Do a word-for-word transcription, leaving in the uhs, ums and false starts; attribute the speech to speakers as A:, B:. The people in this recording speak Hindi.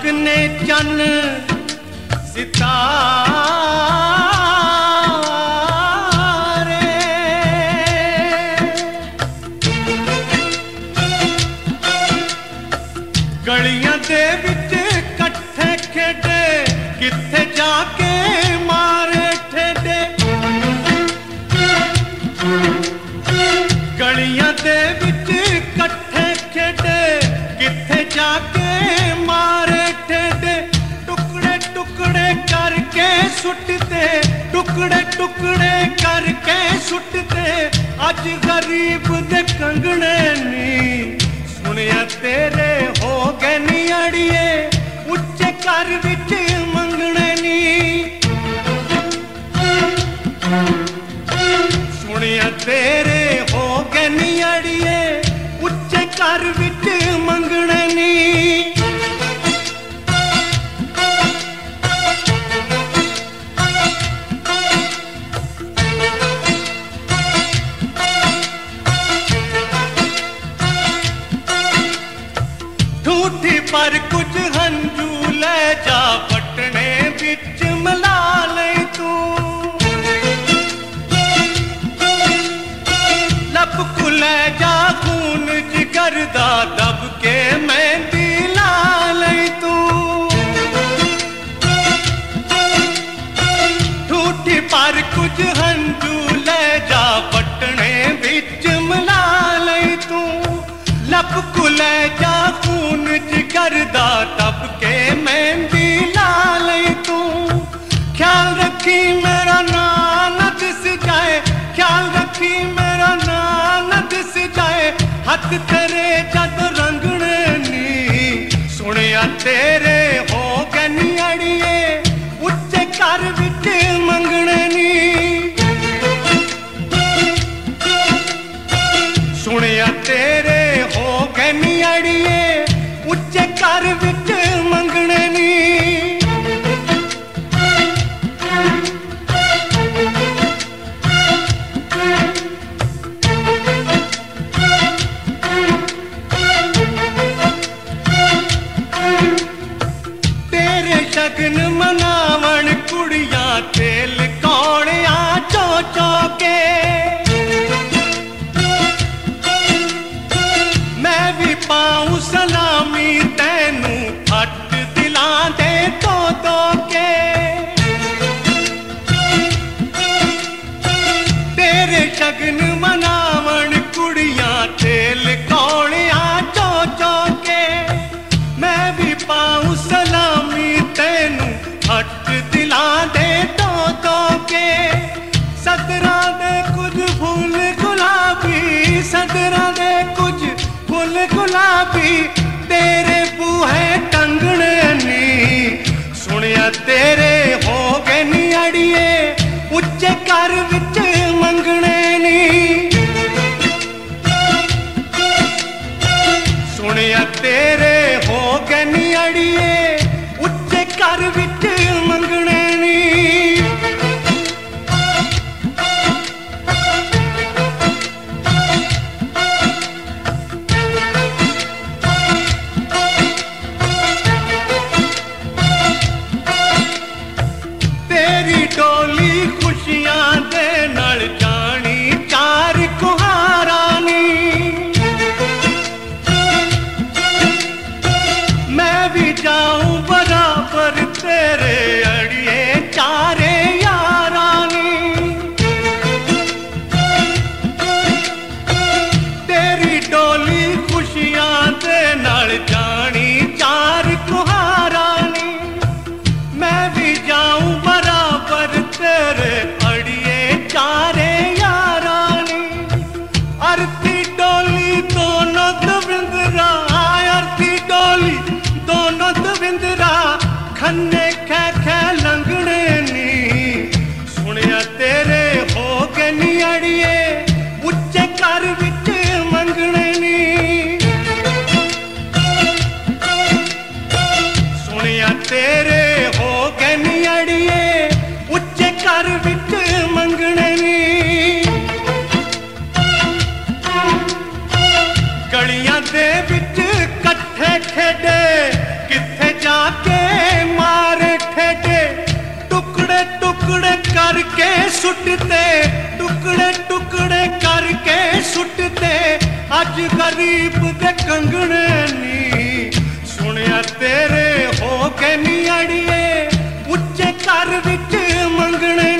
A: चमकने चन्न सितारे, गलियां दे विच कट्ठे खेडे, किथे जाके मारे ठेडे। गलियां दे विच कट्ठे खेडे, किथे जाके मारे ठेडे। टुकड़े टुकड़े करके सुटते, टुकड़े टुकड़े करके सुटते, अज गरीब दे कंगने नी। सुनिया तेरे हो गए नी अड़िए, उच्चे घर विच मंगने नी। सुनिया तेरे हो गए नी अड़िए, उच्चे घर विच मंगने नी। ठूठी पर कुछ हंजू ले जा, पटने बिच मिला ले तू। लब को ले जा खून जिगर दा, दब के मेहंदी ला ले तू। ठूठी पर कुछ हंजू ले जा, पटने बिच मिला ले तू। लब को ले जा खून जिगर दा, तब के मेहंदी ला ले तू। ख्याल रखी मेरा नाम न दिस जाए, ख्याल रखी मेरा नाम न दिस जाए, हथ तेरे जद रंगने नी। सुनिया तेरे हो गए नी अड़िए, उच्चे घर विच मंगने नी। सुनिया तेरे हो गए नी अड़िए, उच्चे घर विच मंगने नी। तेरे शगन मनावण कुड़ियां, तेल कौड़ियां चो चो के। मैं भी पाऊं सलामी तैनू, फट दिलां दे तो तो के। तेरे शगन मनावण कुड़ियां, तेल कौड़ियां चो चो के। मैं भी पाऊं सलामी तैनू, फट दिलां दे तो तो के। सदरा दे कुछ फूल गुलाबी, सदरा दे कुछ फूल गुलाबी, तेरे बूहे टंगने नी। सुनिया तेरे हो गए नी अड़िए, उच्चे घर विच मंगने नी। सुनिया तेरे हो गए नी अड़िए, उच्चे घर विच मंगने नी। तेरी डोली टुकड़े करके सुटते, टुकड़े टुकड़े करके सुटते अज गरीब दे कंगने नी। सुनिया तेरे हो के नी अड़िए उच्चे घर विच मंगने